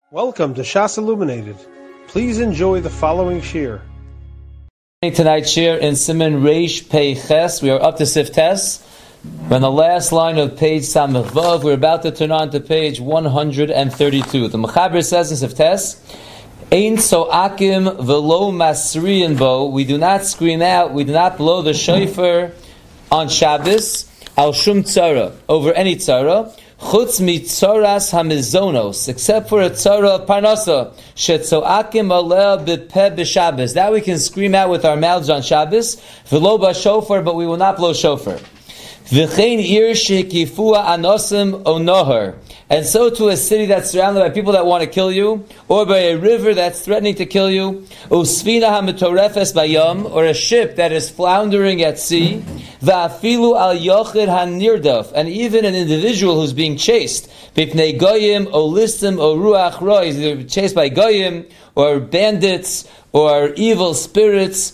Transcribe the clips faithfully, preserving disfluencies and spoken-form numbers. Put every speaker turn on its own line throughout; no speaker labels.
Welcome to Shas Illuminated. Please enjoy the following shir.
Tonight's shir in Siman Reish Pei Ches. We are up to Sif Tes. We're on the last line of page Samech Vav. We're about to turn on to page one hundred thirty-two. The Mechaber says in Sif Tes, Ein so'akim velo masriyin bo. We do not scream out, we do not blow the shofar on Shabbos, al shum tzara, over any tzara, chutz mitzoras hamizonos, except for a tzara of parnasa, shetzoakim aleh b'peh b'Shabbos. That we can scream out with our mouths on Shabbos, v'lo b'shofar, but we will not blow shofar. V'chein ir shekifua anosim onohar. And so to a city that's surrounded by people that want to kill you, or by a river that's threatening to kill you, usfina hamitorefes bayam, or a ship that is floundering at sea, va'afilu al yochid hanirdaf, and even an individual who's being chased, bipnei goyim, o listim, o ruach ra, he's either chased by goyim, or bandits, or evil spirits,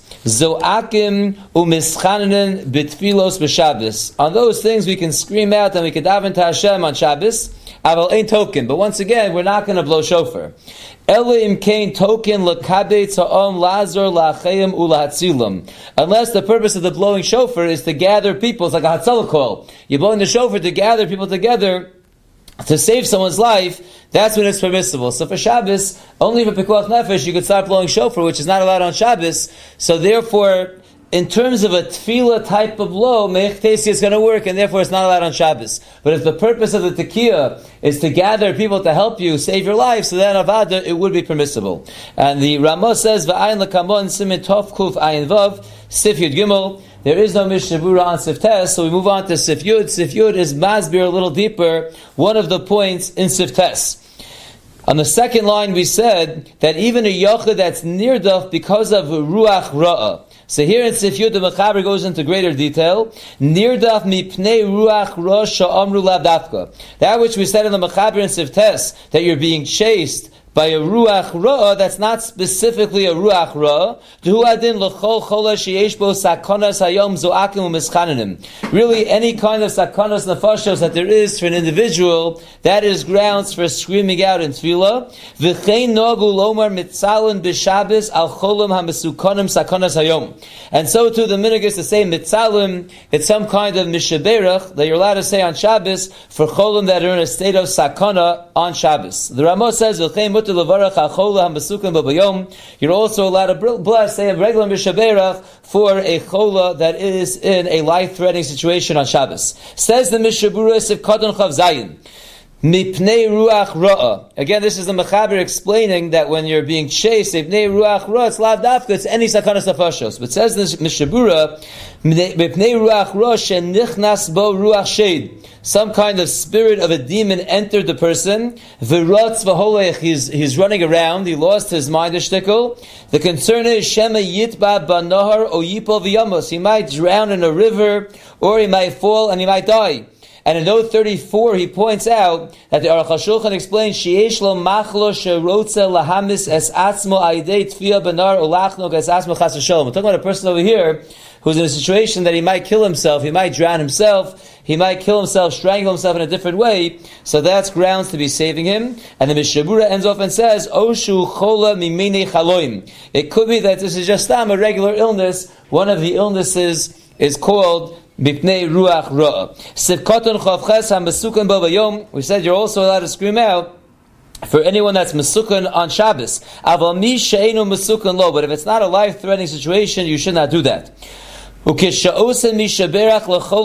zo'akim u'mischanen bitfilos b'Shabbos. On those things we can scream out and we can daven to Hashem on Shabbos, aval ein token. But once again, we're not going to blow shofar. Ele im kain token l'kabei tza'om lazor la'achayim u'la'hatzilam. Unless the purpose of the blowing shofar is to gather people. It's like a hatzalah call. You're blowing the shofar to gather people together to save someone's life. That's when it's permissible. So for Shabbos, only for Pikuach Nefesh, you could start blowing shofar, which is not allowed on Shabbos. So therefore, in terms of a tefillah type of blow, Meich Tesi is going to work, and therefore it's not allowed on Shabbos. But if the purpose of the tekiah is to gather people to help you save your life, so then avada, it would be permissible. And the Ramah says, V'ayin l'kamon simin tov kuf ayin vav, sif yud gimel. There is no Mishnah Berurah on Sif Tes, so we move on to Sif Yud. Sif Yud is masbir a little deeper, one of the points in Sif Tes. On the second line we said that even a yochid that's nirdaf because of ruach ra'ah. So here in Sif Yud, the Mechaber goes into greater detail. Nirdaf mipnei ruach ra'ah sha'amru lav dafka. That which we said in the Mechaber in Sif Tes, that you're being chased by a ruach ra'ah, that's not specifically a ruach ra'ah. Really, any kind of sakanas nefashos that there is for an individual, that is grounds for screaming out in tefillah. V'chein nogu lomar mitzalin b'Shabbos al cholam hamesukanim sakanas hayom. And so too, the minhag is to say mitzalim, it's some kind of mishaberach that you're allowed to say on Shabbos for cholam that are in a state of sakana on Shabbos. The Ramah says, v'chein you're also allowed to bless, say, a regular mishaberach for a chola that is in a life-threatening situation on Shabbos. Says the Mishnah Berurah Sif Katan Chav Zayin, Mipnei ruach ra'ah. Again, this is the Mechaber explaining that when you're being chased, Mipnei ruach ra'ah, it's lav dafka, it's any sakanas nefashos. But says the Mishnah Berurah, Mipnei ruach ra'ah shenichnas bo ruach shed. Some kind of spirit of a demon entered the person. V'ratz v'holech, he's, he's running around, he lost his mind a shtickle. The concern is, Shema yitba b'nahar o yipol v'yamos. He might drown in a river, or he might fall and he might die. And in note thirty-four, he points out that the Aruch HaShulchan explains, Sheyesh lo machlo sherotze lahamis es atzmo aidei tfiyah benar ulachnog es atzmo chas v'sholom. We're talking about a person over here who's in a situation that he might kill himself, he might drown himself, he might kill himself, strangle himself in a different way, so that's grounds to be saving him. And the Mishnah Berurah ends off and says, Oshu chola mimene chaloim. It could be that this is just um, a regular illness. One of the illnesses is called Bipnei ruach ra'ah. Sivkoton chavches ha-mesukan bo bayom. We said you're also allowed to scream out for anyone that's mesukan on Shabbos. Aval mi she'enu mesukan lo. But if it's not a life-threatening situation, you should not do that. When you make a regular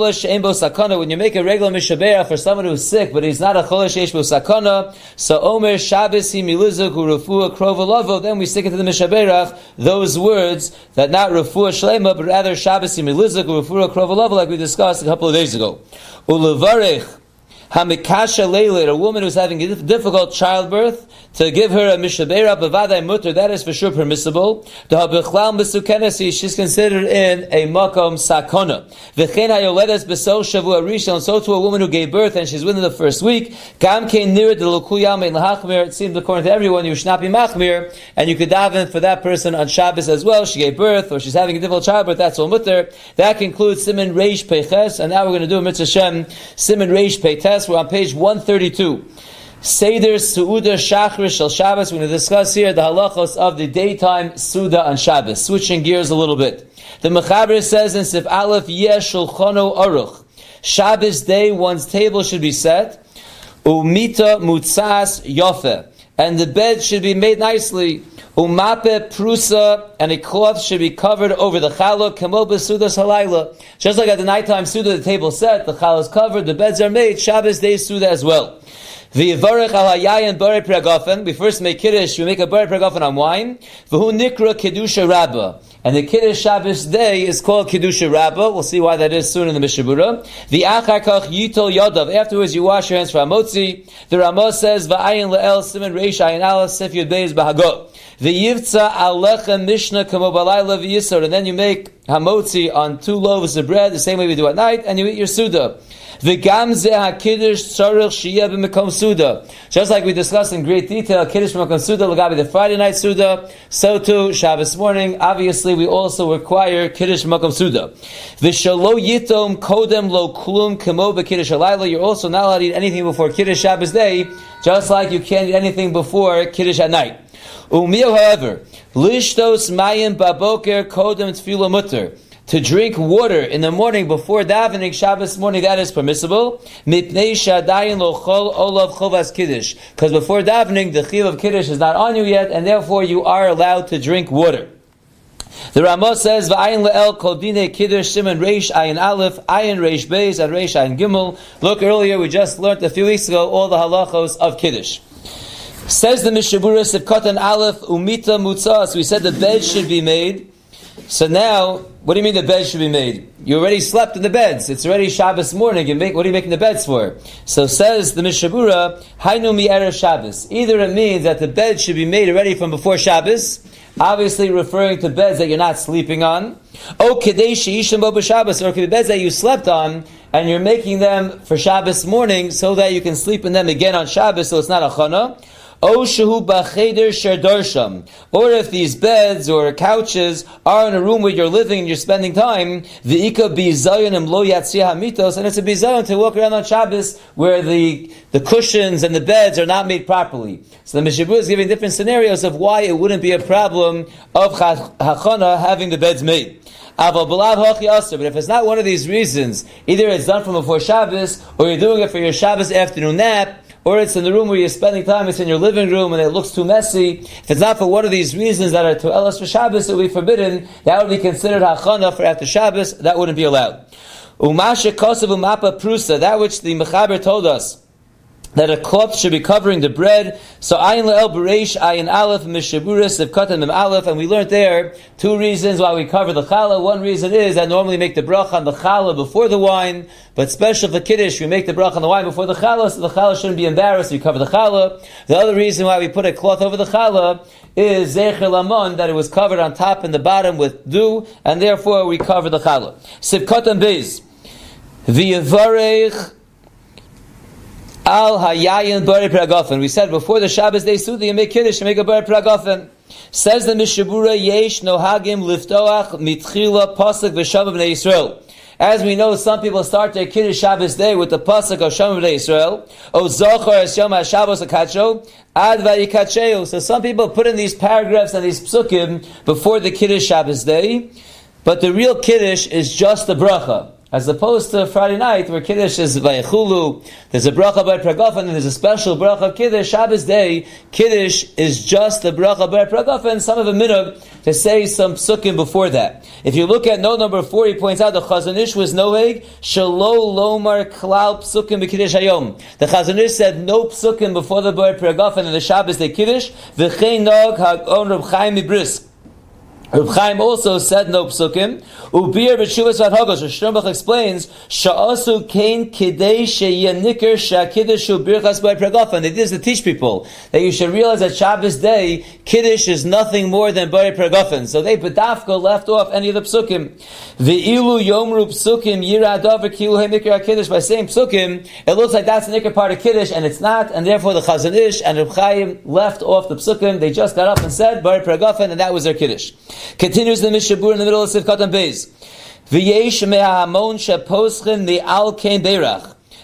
mishaberach for someone who's sick, but he's not a chola sheish bo sakana, so omer Shabbos hi milizuk u'refua krova lavo, then we stick it to the mishaberach, those words that not refua shlema, but rather Shabbos hi milizuk u'refua krova lavo, like we discussed a couple of days ago. Ulevarech Hamikasha Leilit, a woman who's having a difficult childbirth, to give her a mishabera b'vaday mutter, that is for sure permissible. The habichlal mesukenesi, she's considered in a makom sakona. V'chein hayoledes b'sol shavua rishon, so to a woman who gave birth and she's within the first week. Gam kein nir de l'kuyam ein l'hachmir. It seems according to everyone you should not be machmir, and you could daven for that person on Shabbos as well. She gave birth, or she's having a difficult childbirth. That's all mutter. That concludes Siman Reish Pei Ches, and now we're going to do a mitzvah Shem Siman Reish Pei Tes. We're on page one thirty-two. Seder Su'uda Shachris Shel Shabbos. We're going to discuss here the halachos of the daytime Suda on Shabbos. Switching gears a little bit. The Mechaber says in Sif Aleph, Yesh Shulchano Aruch. Shabbos day, one's table should be set. Umita Mutzas Yofe. And the bed should be made nicely. Umape Prusa, and a cloth should be covered over the challah. Kamo Besudas Halayla. Just like at the nighttime Suda, the table set, the challah is covered, the beds are made. Shabbos day Suda as well. V'yivarech al hayayin barei pregafen. We first make kiddush. We make a barei pregafen on wine. V'hu nikra kedusha rabba. And the kiddush Shabbos day is called kedusha rabba. We'll see why that is soon in the Mishabura. V'achar kach yitol yodav. Afterwards, you wash your hands for hamotzi. The Ramah says v'ayin le'el siman reish ayin aleph sif yud beis b'hagot. V'yivtza alechem mishnah kamo balayla v'yisor. And then you make hamotzi on two loaves of bread, the same way we do at night, and you eat your suda. V'gam zeh ha-kiddush tzarich sheyeh b'mekom suda. Just like we discussed in great detail, kiddush b'mekom suda, l'gabi the Friday night suda, so too Shabbos morning. Obviously, we also require kiddush b'mekom suda. V'shalo yitom kodem lo klum kamo b'kiddush halayla. You're also not allowed to eat anything before kiddush Shabbos day, just like you can't eat anything before kiddush at night. Umil, however, lishtos mayim baboker kodem tefila mutter. To drink water in the morning before davening Shabbos morning, that is permissible. Mipnei shadayin lo chol olav chovas kiddush. Because before davening, the chil of kiddush is not on you yet, and therefore you are allowed to drink water. The Ramah says, "V'ayin le'el kol dinei kiddush siman reish ayin aleph, ayin reish beis, and reish ayin gimel." Look, earlier we just learned a few weeks ago all the halachos of kiddush. Says the Mishabura Sivkatan Aleph Umita Mutzas. We said the bed should be made. So now, what do you mean the bed should be made? You already slept in the beds. It's already Shabbos morning. You make, what are you making the beds for? So says the Mishabura, Hainu mi erev Shabbos. Either it means that the bed should be made already from before Shabbos, obviously referring to beds that you're not sleeping on. O kedei she'ishim bo b'Shabbos, or it could be beds that you slept on, and you're making them for Shabbos morning so that you can sleep in them again on Shabbos, so it's not a chana. O shehu b'cheder sherdarsham. Or if these beds or couches are in a room where you're living and you're spending time, v'ika bizayonim lo yatzia hamitos, and it's a bizayon to walk around on Shabbos where the the cushions and the beds are not made properly. So the Mishabur is giving different scenarios of why it wouldn't be a problem of hachana having the beds made. But if it's not one of these reasons, either it's done from before Shabbos, or you're doing it for your Shabbos afternoon nap, or it's in the room where you're spending time, it's in your living room and it looks too messy. If it's not for one of these reasons that are to elas for Shabbos, it would be forbidden. That would be considered hachana for after Shabbos. That wouldn't be allowed. Umashe kosav umapa prusa, that which the Mechaber told us, that a cloth should be covering the bread. So ayin le'el b'reish ayin aleph mishaburis of katan mem aleph, and we learned there two reasons why we cover the challah. One reason is that normally make the bracha on the challah before the wine, but special for kiddush we make the bracha on the wine before the challah, so the challah shouldn't be embarrassed. We cover the challah. The other reason why we put a cloth over the challah is zecher lamon, that it was covered on top and the bottom with dew, and therefore we cover the challah. Sivkatan beis v'yevarech Al hayayin barei pragafen. We said before the Shabbos day Suda, you make kiddush, you make a barei pragafen. Says the Mishabura, yesh nohagim liftoach mitchila pasuk v'shamim b'nei Yisrael. As we know, some people start their kiddush Shabbos day with the pasuk of Shamim b'nei Yisrael. O zochar es yom haShabbos akacho ad vayikacheu. So some people put in these paragraphs and these psukim before the kiddush Shabbos day, but the real kiddush is just the bracha. As opposed to Friday night, where Kiddush is Vayechulu, there's a bracha by Pragafen, and there's a special bracha of Kiddush. Shabbos day, Kiddush is just the bracha by Pragafen, some of a minhag to say some psukim before that. If you look at note number four, he points out the Chazon Ish was noheg, shelo lomar klal psukim b'Kiddush hayom. The Chazon Ish said no psukim before the bar Pragafen and the Shabbos day Kiddush, v'chein nog ha'on Reb Chaim Mibrisk. Reb Chaim also said no psukim. Ubir b'shuvas v'adhagos. Shternbach explains sha'asu kain kidei sheyenikar sha'kiddush ubirchas by pregafen. They did this to teach people that you should realize that Shabbos day kiddush is nothing more than by pregafen. So they bedafka left off any of the psukim. Ve'ilu yomru psukim yiradav v'kilu henikar kiddush. By saying psukim, it looks like that's the nikar part of kiddush, and it's not, and therefore the Chazon Ish and Reb Chaim left off the psukim. They just got up and said by pregafen, and that was their kiddush. Continues the Mishabur in the middle of Sivkatan Beis. V'yesh me'hamon sheposchen me'al kein beirach.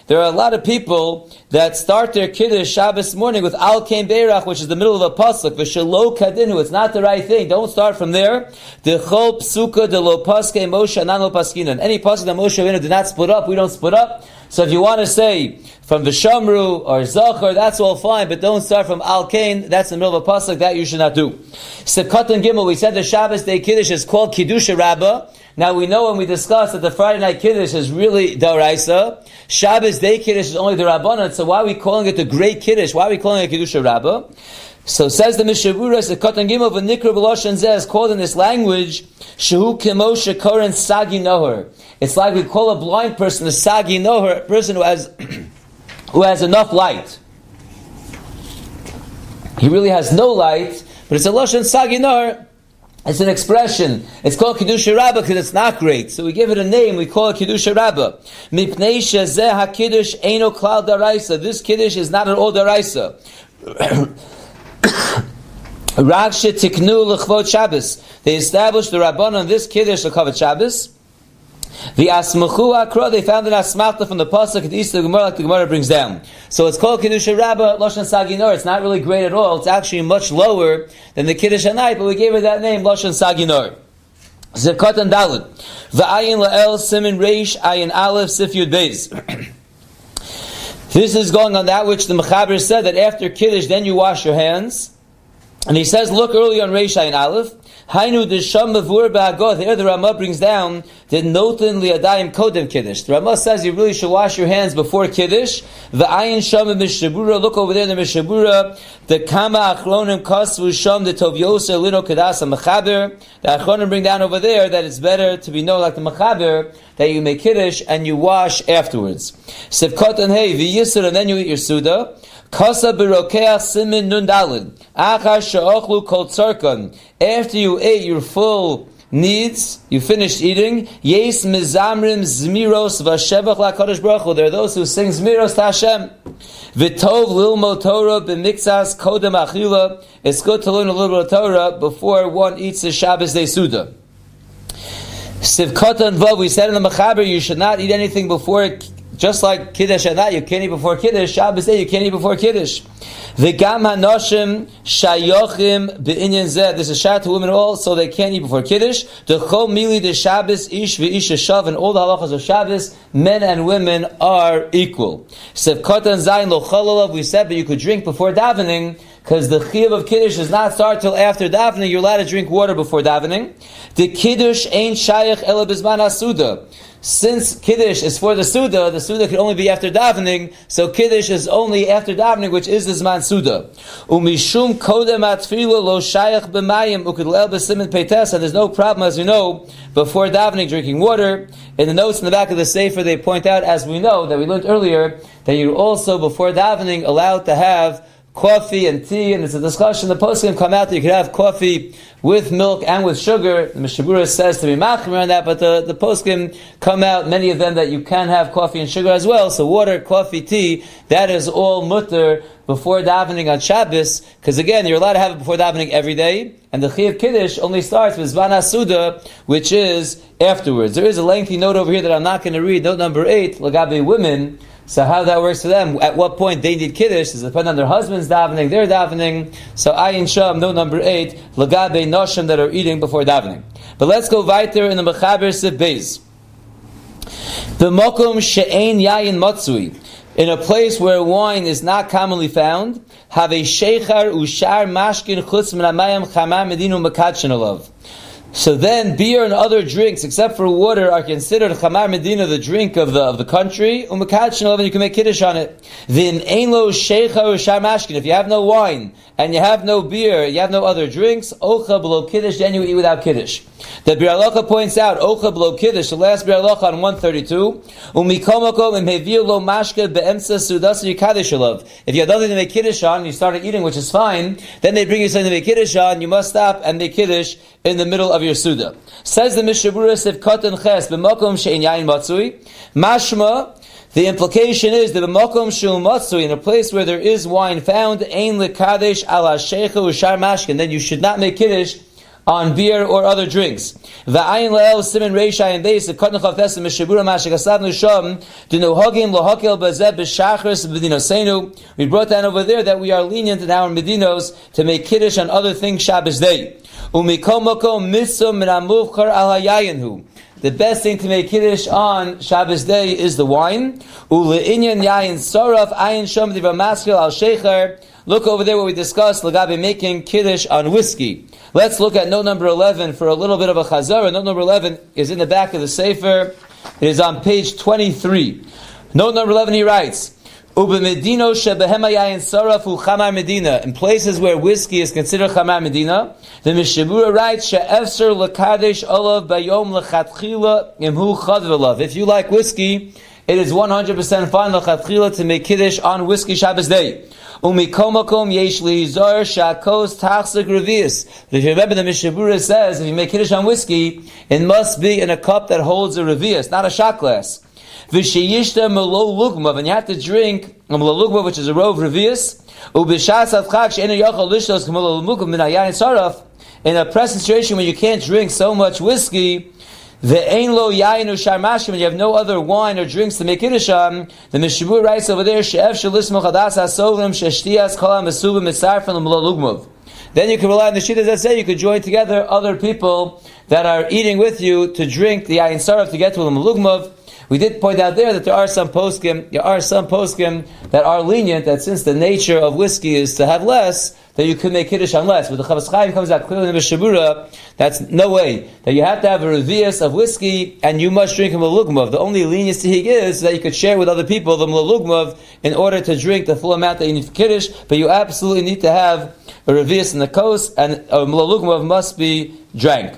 There are a lot of people that start their Kiddush Shabbos morning with Al Kain Beirach, which is the middle of a pasuk, V'shelo Kadinu. It's not the right thing. Don't start from there. D'chol Psuka de lo paske Moshe anan lo paskinan. Any pasuk that Moshe Rabbeinu did not split up, we don't split up. So if you want to say from V'shamru or Zachar, that's all fine, but don't start from Al Kain. That's the middle of a pasuk. That you should not do. Sefkat and Gimel, we said the Shabbos Day Kiddush is called Kiddusha Rabbah. Now we know when we discussed that the Friday night Kiddush is really D'oraisa. Shabbos Day Kiddush is only the Rabbanan. So why are we calling it the Great Kiddush? Why are we calling it Kiddusha Rabbah? So says the Mishavura, the Katan Gimel v'Nikra b'Loshen Zeh is called in this language Shehu Kemoshe Koren Sagi Noher. It's like we call a blind person a Sagi Noher, a person who has who has enough light. He really has no light, but it's a Loshen Sagi Noher. It's an expression. It's called Kiddusha Rabbah because it's not great. So we give it a name. We call it Kiddusha Rabbah. Mipnei shezeh ha-kiddush eino klal daraisa. This Kiddush is not an all daraisa. Rav shetiknu l'chvod Shabbos. They established the Rabbanon on this Kiddush l'chvod Shabbos. The Asmachu Akra, they found an Asmachta from the Pasuk at the East of the Gemara, like the Gemara brings down. So it's called Kiddusha Rabbah, Loshen Sagi Nor. It's not really great at all. It's actually much lower than the Kiddush Hanai, but we gave it that name, Loshen Sagi Nor. Zerkat and Dalit. V'ayin la'el simin reish ayin aleph sif yud beis. This is going on that which the Mechaber said, that after Kiddush, then you wash your hands. And he says, look early on reish ayin aleph. Hainu desham mavur ba'agod. Here the Ramah brings down that noten liadayim kodem kiddush. The Ramah says you really should wash your hands before kiddush. The ayin sham mishabura. Look over there in the mishabura. The kama achronim kasvu sham the tov yoseh lino kedasa mechaber. The achronim bring down over there that it's better to be known like the mechaber that you make kiddush and you wash afterwards. Sivkot and hey v'yisur and then you eat your suda. Kasa b'rokeach simin nun dalid. Achar she'ochlu kol tzarkan. After you ate your full needs, you finished eating. Yes mizamrim zmiros v'shevach la'kadosh baruch hu. There are those who sing zmiros to Hashem. V'tov lilmo Torah b'mikzas kodem achila. It's good to learn a little bit of Torah before one eats the Shabbos Day Suda. Sivkot and Vav, we said in the Mechaber, you should not eat anything before it. Just like Kiddush at night, you can't eat before Kiddush. Shabbos Day, you can't eat before Kiddush. V'gam hanoshim shayochim be'inyan zeh. This is shot to women all, so they can't eat before Kiddush. D'chol mili de Shabbos ish v'ish shav, and all the halachas of Shabbos, men and women are equal. Sevkot and zayin lo chololav, we said, but you could drink before davening, because the chiyuv of Kiddush does not start till after davening. You're allowed to drink water before davening. The Kiddush ain't shayach ela bizman hasuda. Since Kiddush is for the Suda, the Suda can only be after davening, so Kiddush is only after davening, which is the Zman Suda. Umishum kodem atfila lo shayach b'mayim ukidlel b'simin peites, and there's no problem, as we know, before davening drinking water. In the notes in the back of the Sefer, they point out, as we know, that we learned earlier, that you're also, before davening, allowed to have coffee and tea, and it's a discussion. The poskim come out that you could have coffee with milk and with sugar. The Mishabura says to be machmer on that, but the, the poskim come out, many of them, that you can have coffee and sugar as well. So water, coffee, tea, that is all mutter before davening on Shabbos, because again, you're allowed to have it before davening every day, and the Chiyuv Kiddush only starts with Zman HaSuda, which is afterwards. There is a lengthy note over here that I'm not going to read, note number eight, Lagabe women. So how that works for them, at what point they need Kiddush, does it depend on their husband's davening, their davening. So Ayin Sham, note number eight, Lagabe Noshim that are eating before davening. But let's go weiter in the Mechaber Sif Beis. The Mokum She'ein Yayin Matsui. In a place where wine is not commonly found, have a Sheichar Ushar Mashkin Chutz Min HaMayim Chamar Medinu Mekadshin Olav. So then, beer and other drinks, except for water, are considered Chamar Medina, the drink of the of the country. Umekachin, and you can make kiddush on it. Then ein lo sheicha or shar mashkin. If you have no wine and you have no beer, you have no other drinks, ocha below kiddush, then you eat without kiddush. The Bir Halacha points out ocha below kiddush. The last Bir Halacha on one thirty-two. Umikomakom imhevir lo mashke beemsa sudas yikadosh alav. If you had nothing to make kiddush on, you started eating, which is fine. Then they bring you something to make kiddush on. You must stop and make kiddush in the middle of your Suda. Says the Mishabura Sif Katan Ches b'makom she'in yayin matzui. Mashma, the implication is that b'makom she'u matzui, in a place where there is wine found, ein lekadesh ala sheikha u'shar mashkin, then you should not make kiddush on beer or other drinks. V'ayin le'el simin reish ayin beis v'kotnu chavtesim mishabura mashikasavnu shom denohagim lohakel bazeh b'shachris b'dinoseinu. We brought down over there that we are lenient in our medinos to make kiddush on other things Shabbos day. U'mikom makom mitzum min hamuvchar al hayayinhu. The best thing to make kiddush on Shabbos day is the wine. U'le'inyan yayin saraf ayin shom diva maskil al shecher. Look over there what we discussed, Lagabe making kiddush on whiskey. Let's look at note number eleven for a little bit of a chazara. Note number eleven is in the back of the Sefer. It is on page twenty-three. Note number eleven, he writes, Ubemedino shebehema yayin sarafu chamar medina. In places where whiskey is considered chamar medina, the Mishabura writes, she'efser lekadesh olav bayom lechatchila imhu chadvelav. If you like whiskey, it is one hundred percent fine lechatchila to make kiddush on whiskey Shabbos day. Umikomakom yesh lizar shakos tachzik revius. If you remember, the Mishabura says if you make kiddush on whiskey, it must be in a cup that holds a revius, not a shot glass. V'sheyishta melo lugmav, and you have to drink a melo lugmav, which is a row of revius. Ubishas atchak she'enu yachal lishtos k'melo lugmav min hayayin saraf. In a press situation when you can't drink so much whiskey, the ein lo yayin u'shar mashkim, and you have no other wine or drinks to make kiddush on, the Mishabur writes over there, she'ef shelismo chadas hasolim she'shtias kol ha'mesubim mitzarfen l'melo lugmav. Then you can rely on the shittas that say you could join together other people that are eating with you to drink the yayin saraf to get to l'melo lugmav. We did point out there that there are some poskim, there are some poskim that are lenient, that since the nature of whiskey is to have less, that you could make kiddush on less. But the Chavetz Chaim comes out clearly in the Mishabura, that's no way. That you have to have a revius of whiskey, and you must drink a melugmav. The only leniency he gives is that you could share with other people the melugmav in order to drink the full amount that you need for kiddush, but you absolutely need to have a revius in the coast, and a melugmav must be drank.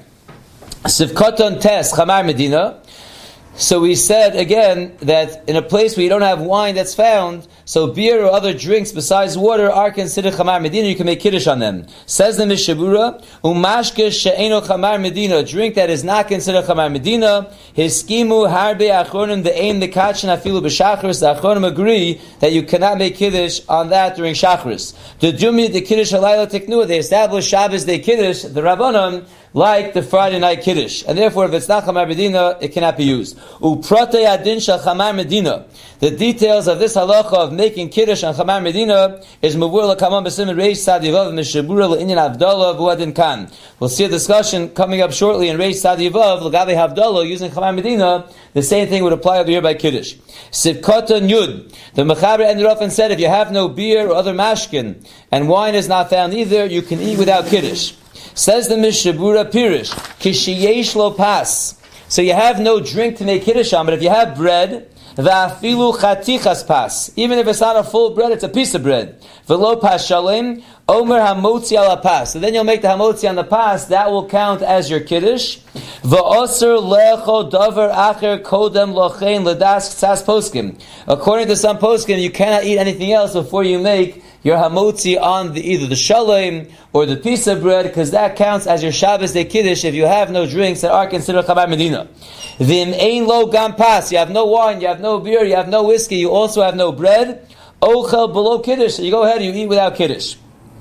Sivkoton tes chamar medina. So we said again that in a place where you don't have wine that's found, so beer or other drinks besides water are considered chamar medina. You can make kiddush on them. Says the Mishabura, umashke she'eno chamar medina, a drink that is not considered chamar medina. Hiskimu harbe achronim the aim the kachin afilu b'shachris. The achronim agree that you cannot make kiddush on that during shachris. The dumi the kiddush halayla teknu. They established Shabbos day kiddush. The Rabbanon like the Friday night kiddush, and therefore if it's not chamar medina, it cannot be used. Upratei adin shel chamar medina. The details of this halacha of making kiddush on chamar medina is mavur l'kamam b'simin reish sadivav mishabura l'inyan havdalah v'uadin kan. We'll see a discussion coming up shortly in reish sadivav l'gabe havdalah using chamar medina. The same thing would apply over here by kiddush. Sivkota yud. The mechaber ended off and said if you have no beer or other mashkin and wine is not found either, you can eat without kiddush. Says the Mishabura Pirish, Kishiyesh lo pas. So you have no drink to make kiddush on, but if you have bread, va'afilu chatichas pas. Even if it's not a full bread, it's a piece of bread. V'lo pas shalem, omer hamotzi ala pas. So then you'll make the hamotzi on the pas, that will count as your kiddush. V'oser lecho davar acher kodem lochein ledas tzas poskim. According to some poskim, you cannot eat anything else before you make your hamotzi on the, either the shalem or the piece of bread, because that counts as your Shabbos day kiddush if you have no drinks that are considered chamar medina. Vim ein lo gam pas. You have no wine, you have no beer, you have no whiskey, you also have no bread. Ochel below kiddush. So you go ahead and you eat without kiddush.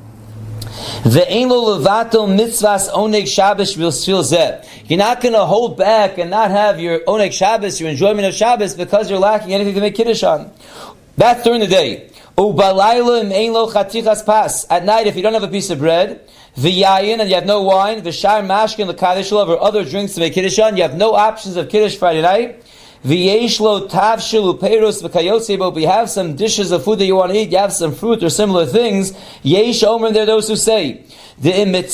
Ve'ein lo levato mitzvahs oneg Shabbos v'sfil zeh. You're not going to hold back and not have your oneg Shabbos, your enjoyment of Shabbos, because you're lacking anything to make kiddush on. That's during the day. At night, if you don't have a piece of bread, v'yayin, and you have no wine, v'shar mashkin l'kadosh lov, or other drinks to make kiddush on, you have no options of kiddush Friday night. V'yesh lo tavshil u'peiros v'kayotze, but we have some dishes of food that you want to eat, you have some fruit or similar things. Yesh omer, there are those who say, if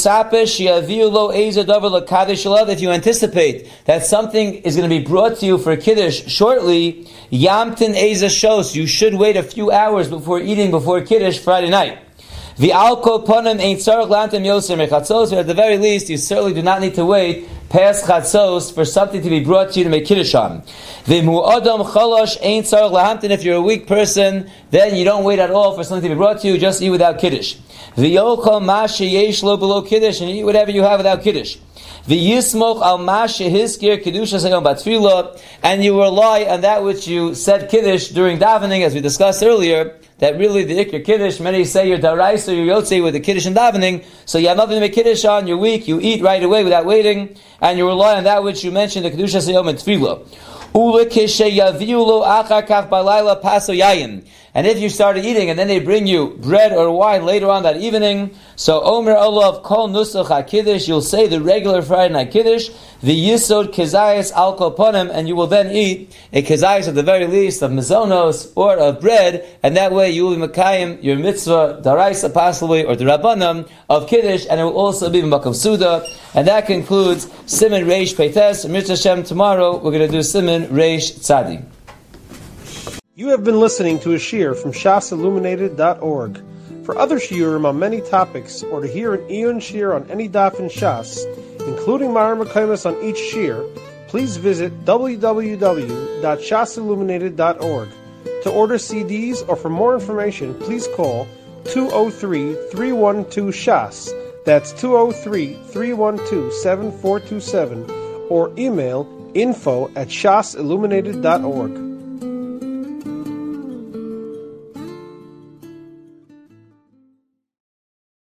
you anticipate that something is going to be brought to you for kiddush shortly, yamtin eza shos, you should wait a few hours before eating before kiddush Friday night. The alko ponim ain't tzarich lantem yoser mechatzos, but at the very least, you certainly do not need to wait past chatzos for something to be brought to you to make kiddush on. The mu'adam chalosh ain't tzarich lahamtin. If you're a weak person, then you don't wait at all for something to be brought to you. Just eat without kiddush. V'yochal mashe yesh lo below kiddush, and eat whatever you have without kiddush. V'yismoch al mashe hiskir kedusha sayom batfila, and you rely on that which you said kiddush during davening, as we discussed earlier. that really the Iker Kiddush, many say you're Daraisa or you're Yotzei with the Kiddush and davening, so you have nothing to make Kiddush on, you're weak, you eat right away without waiting, and you rely on that which you mentioned, the Kedushas Hayom and Tefillah. And if you started eating and then they bring you bread or wine later on that evening, so Omer Olav Kol Nusach HaKiddush, you'll say the regular Friday night Kiddush, the Yisod Kezayis Al Koponim, and you will then eat a Kezayis at the very least of Mizonos or of bread, and that way you will be Makayim, your mitzvah, Daraisa possibly, or the Rabbanam of Kiddush, and it will also be Makam Suda. And that concludes Siman Reish Peites. Mitzvah Hashem, tomorrow we're going to do Siman Reish Tzadi.
You have been listening to a shiur from shas illuminated dot org. For other shiurim on many topics, or to hear an Iyun shiur on any daf in Shas, including Ma'ar Mekaymas on each shiur, please visit w w w dot shas illuminated dot org. To order C Ds or for more information, please call two oh three, three one two, shas. That's two oh three, three one two, seven four two seven, or email info at shas illuminated dot org.